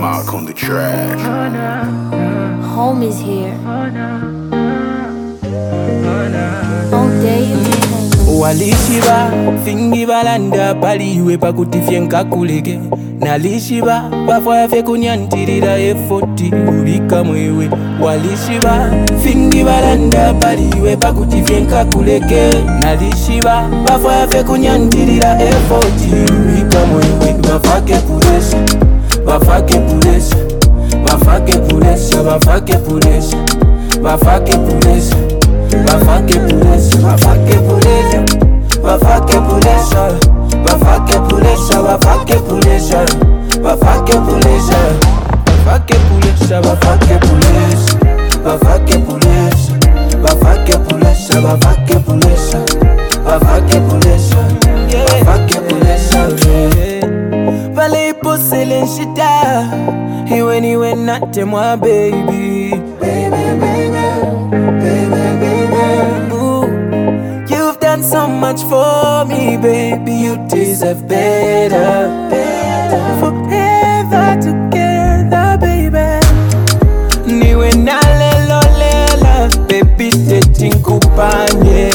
Mark on the track. Home is here. All day Walishiba, fingi balanda paliwe pakutifye nkakulege. Nalishiba, bafwa fe kunyantirira efoti ubika mwewe. Walishiba, fingi balanda paliwe pakutifye nkakulege. Nalishiba, bafwa fe kunyantirira efoti ubika mwewe. Bafake puresa, bafake puresa, bafake puresa, bafake puresa, bafake puresa. Bafake puresa, bafake puresa, bafake puresa, bafake puresa, bafake puresa, bafake puresa, bafake puresa, bafake puresa, bafake puresa, bafake puresa, bafake puresa, bafake puresa, bafake puresa. Vale posele nshita, iwe nate mwa baby, you've done so much for me, baby. You deserve better. Forever together, baby. Niwe na lelo lela, baby dating kupanye.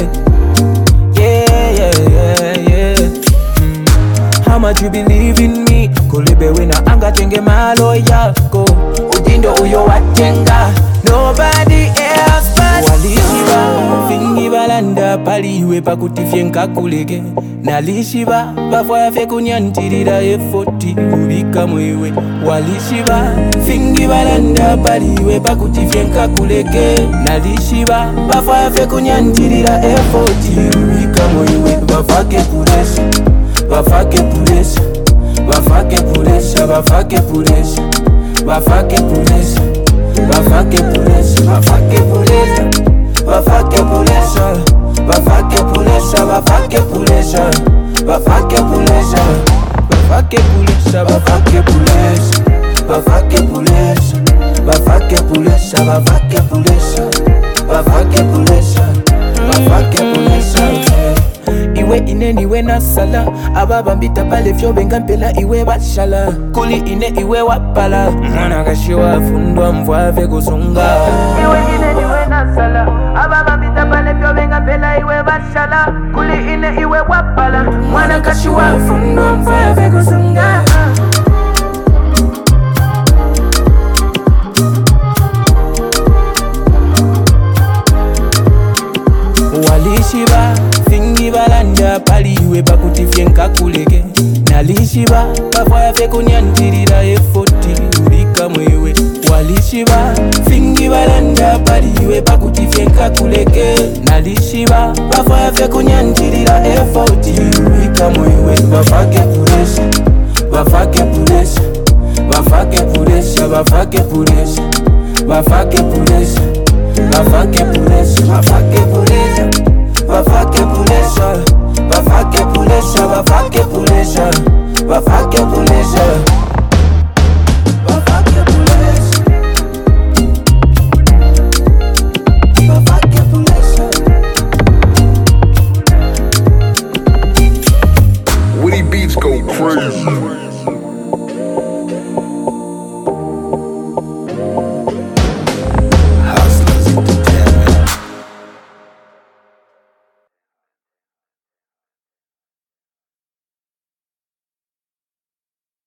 Yeah. How much you believe in me? Kulibe wina anga tenge malo yako. Udindo uyo watenga. Nobody else but Walishiba, fingi balanda paliwe pakutifye nkakulege. Nalishiba, bafwa fe kunyantirira efoti ubika mwewe. Walishiba, fingi balanda paliwe pakutifye nkakulege. Nalishiba, bafwa fe kunyantirira efoti ubika mwewe. Bafake puresa, bafake puresa, bafake puresa, bafake puresa, bafake puresa. Bafake puresa, bafake puresa, bafake puresa, bafake puresa, bafake puresa, bafake puresa, bafake puresa, bafake puresa, bafake puresa, bafake puresa, bafake puresa, bafake puresa, bafake puresa. Iwe ine niwe nasala, ababambita pale fyo bengampela iwe bashala. Kuli ine iwe wapala, mwana kashiwa fundwa mvwave kusunga. Iwe ine niwe nasala, ababambita pale fyo bengampela iwe bashala. Kuli ine iwe wapala, mwana kashiwa fundwa mvwave kusunga. Walishiba, fingi balanda paliwe pakutifye nkakulege. Nalishiba, bafwa fe kunyantirira efoti ubika mwewe. Walishiba, fingi balanda paliwe pakutifye nkakulege. Nalishiba, bafwa fe kunyantirira efoti ubika mwewe. Bafake puresa, bafake puresa, bafake puresa, bafake puresa, bafake puresa, bafake puresa, bafake puresa, bafake puresa, bafake puresa, bafake puresa, bafake puresa.